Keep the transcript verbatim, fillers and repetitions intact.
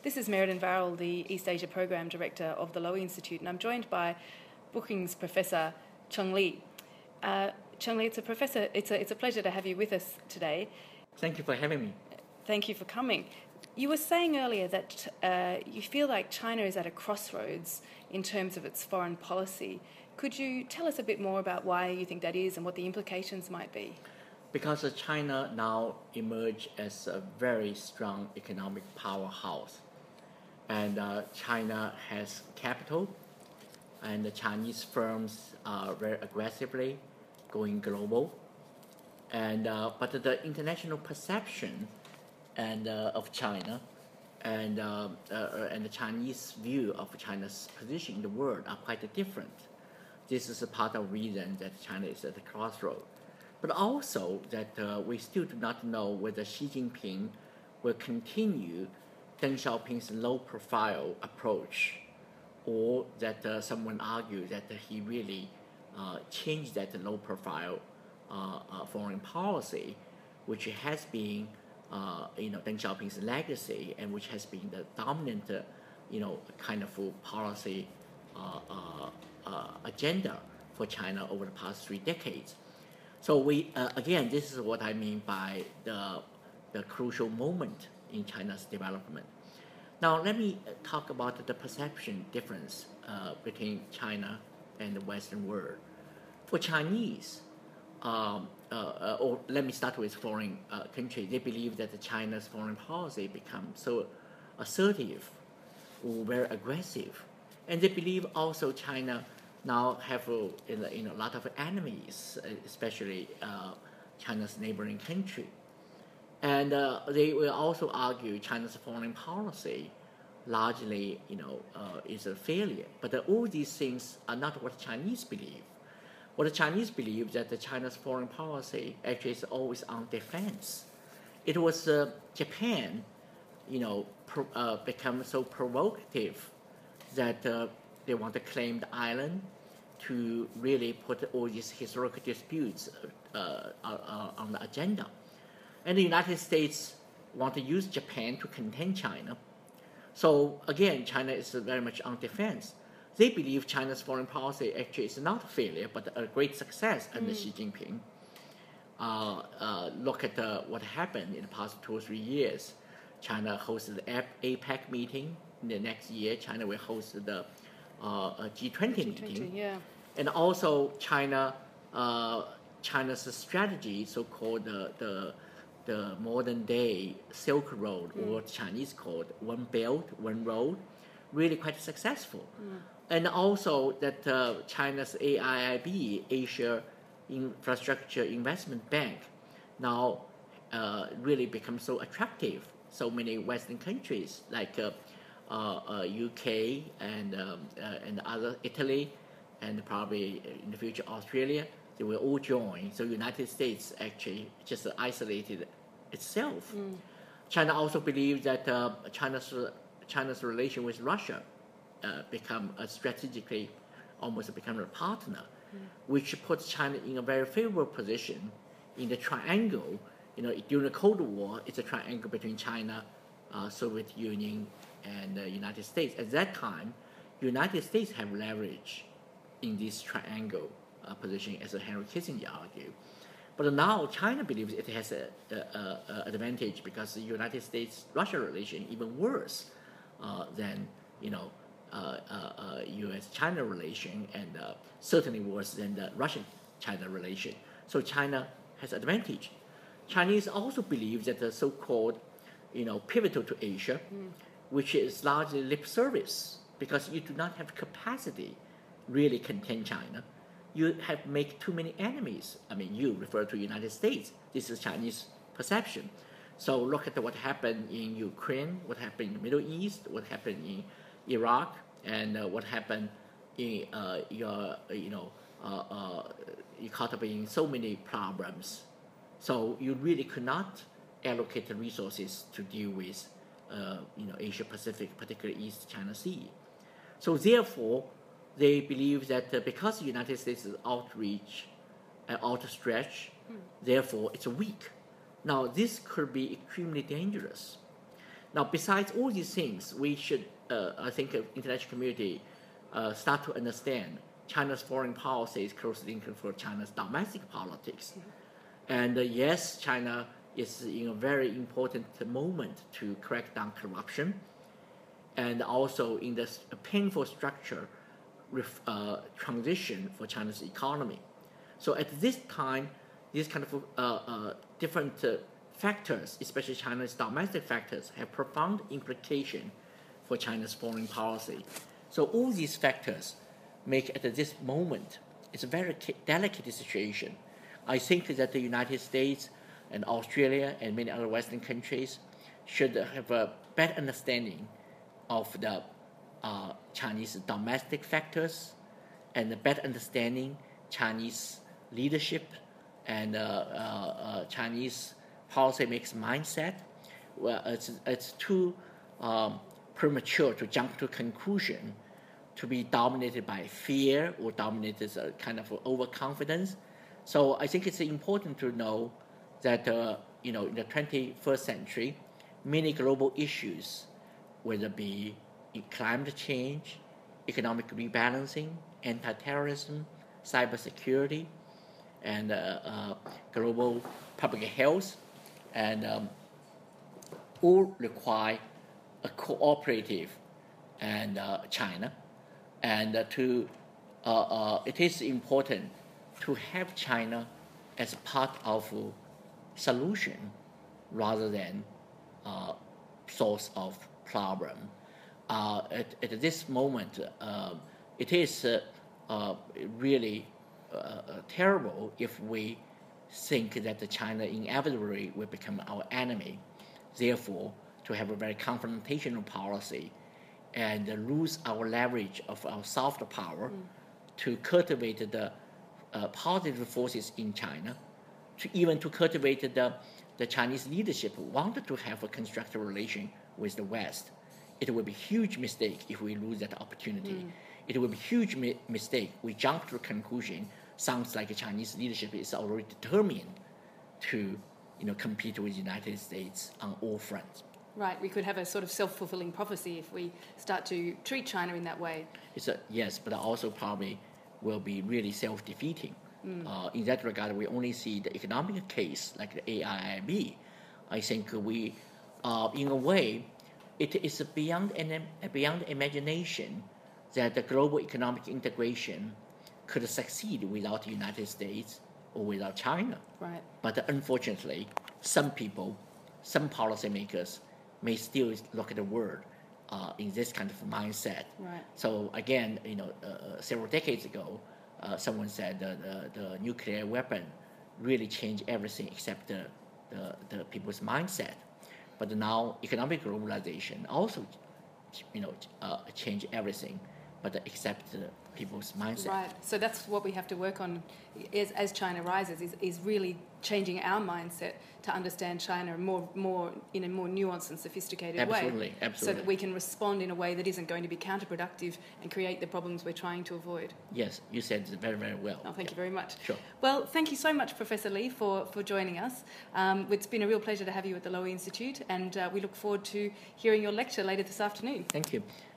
This is Meriden Varrell, the East Asia Program Director of the Lowy Institute, and I'm joined by Brookings Professor Cheng Li. Uh, Cheng Li, it's a professor. It's a it's a pleasure to have you with us today. Thank you for having me. Thank you for coming. You were saying earlier that uh, you feel like China is at a crossroads in terms of its foreign policy. Could you tell us a bit more about why you think that is and what the implications might be? Because uh, China now emerged as a very strong economic powerhouse. And uh, China has capital, and the Chinese firms are very aggressively going global. And uh, but the international perception and uh, of China and uh, uh, and the Chinese view of China's position in the world are quite different. This is a part of the reason that China is at the crossroad. But also that uh, we still do not know whether Xi Jinping will continue Deng Xiaoping's low-profile approach, or that uh, someone argues that uh, he really uh, changed that low-profile uh, uh, foreign policy, which has been, uh, you know, Deng Xiaoping's legacy, and which has been the dominant, uh, you know, kind of policy uh, uh, uh, agenda for China over the past three decades. So we uh, again, this is what I mean by the the crucial moment in China's development. Now, let me talk about the perception difference uh, between China and the Western world. For Chinese, um, uh, uh, or let me start with foreign uh, countries, they believe that China's foreign policy becomes so assertive or very aggressive. And they believe also China now have a, you know, a lot of enemies, especially uh, China's neighboring country. And uh, they will also argue China's foreign policy largely, you know, uh, is a failure. But uh, all these things are not what Chinese believe. What the Chinese believe that the China's foreign policy actually is always on defense. It was uh, Japan, you know, pro, uh, become so provocative that uh, they want to claim the island to really put all these historical disputes uh, uh, on the agenda. And the United States want to use Japan to contain China. So again, China is very much on defense. They believe China's foreign policy actually is not a failure, but a great success under mm. Xi Jinping. Uh, uh, look at uh, what happened in the past two or three years. China hosted the APEC meeting. In the next year, China will host the uh, G twenty, G twenty meeting. Yeah. And also China, uh, China's strategy, so-called the, the the modern day Silk Road, mm. or Chinese called One Belt, One Road, really quite successful. Mm. And also that uh, China's A I I B, Asia Infrastructure Investment Bank, now uh, really becomes so attractive. So many Western countries like uh, uh, uh, U K and, um, uh, and other Italy, and probably in the future Australia, they will all join. So United States actually just isolated itself. Mm. China also believes that uh, China's China's relation with Russia uh, become a strategically almost become a partner, mm. which puts China in a very favorable position in the triangle. You know, during the Cold War, it's a triangle between China, uh, Soviet Union, and the United States. At that time, United States have leverage in this triangle uh, position, as Henry Kissinger argued. But now China believes it has an advantage because the United States-Russia relation even worse uh, than, you know, uh, uh, U S China relation, and uh, certainly worse than the Russian-China relation. So China has advantage. Chinese also believe that the so-called, you know, pivotal to Asia, mm. which is largely lip service, because you do not have capacity really contain China. You have make too many enemies. I mean, you refer to United States. This is Chinese perception. So look at what happened in Ukraine, what happened in the Middle East, what happened in Iraq, and uh, what happened in uh, your, you know, uh, uh, you caught up in so many problems. So you really could not allocate the resources to deal with, uh, you know, Asia Pacific, particularly East China Sea. So therefore, they believe that uh, because the United States is outreach and outstretched, mm. therefore it's weak. Now, this could be extremely dangerous. Now, besides all these things, we should, uh, I think, uh, international community uh, start to understand China's foreign policy is closely linked for China's domestic politics. Mm-hmm. And uh, yes, China is in a very important moment to crack down corruption, and also in this painful structure uh, transition for China's economy. So at this time, these kind of uh, uh, different uh, factors, especially China's domestic factors, have profound implication for China's foreign policy. So all these factors make at this moment, it's a very delicate situation. I think that the United States and Australia and many other Western countries should have a better understanding of the uh, Chinese domestic factors and a better understanding Chinese leadership and uh, uh, uh, Chinese policymakers' mindset. Well, it's, it's too um, premature to jump to a conclusion to be dominated by fear or dominated uh, kind of overconfidence. So I think it's important to know that uh, you know in the twenty-first century, many global issues, whether it be climate change, economic rebalancing, anti-terrorism, cybersecurity, and uh, uh, global public health, and um, all require a cooperative and uh, China, and uh, to uh, uh, it is important to have China as part of a solution rather than uh, source of problem. Uh, at, at this moment, uh, it is uh, uh, really uh, terrible if we think that China inevitably will become our enemy. Therefore, to have a very confrontational policy and uh, lose our leverage of our soft power mm. to cultivate the uh, positive forces in China, to even to cultivate the, the Chinese leadership who wanted to have a constructive relation with the West. It would be a huge mistake if we lose that opportunity. Mm. It would be a huge mi- mistake. We jump to a conclusion. Sounds like the Chinese leadership is already determined to, you know, compete with the United States on all fronts. Right. We could have a sort of self-fulfilling prophecy if we start to treat China in that way. It's a, yes, but also probably will be really self-defeating. Mm. Uh, in that regard, we only see the economic case like the A I I B. I think we, uh, in a way, it is beyond an, beyond imagination that the global economic integration could succeed without the United States or without China. Right. But unfortunately, some people, some policymakers may still look at the world uh, in this kind of mindset. Right. So again, you know, uh, several decades ago, uh, someone said that the, the nuclear weapon really changed everything except the, the, the people's mindset. But now economic globalization also, you know, uh, change everything, but except uh, people's mindset. Right. So that's what we have to work on is, as China rises, is, is really changing our mindset to understand China more, more in a more nuanced and sophisticated absolutely, way. Absolutely, so that we can respond in a way that isn't going to be counterproductive and create the problems we're trying to avoid. Yes, you said it very, very well. Oh, thank yeah. you very much. Sure. Well, thank you so much, Professor Li, for, for joining us. Um, it's been a real pleasure to have you at the Lowy Institute, and uh, we look forward to hearing your lecture later this afternoon. Thank you.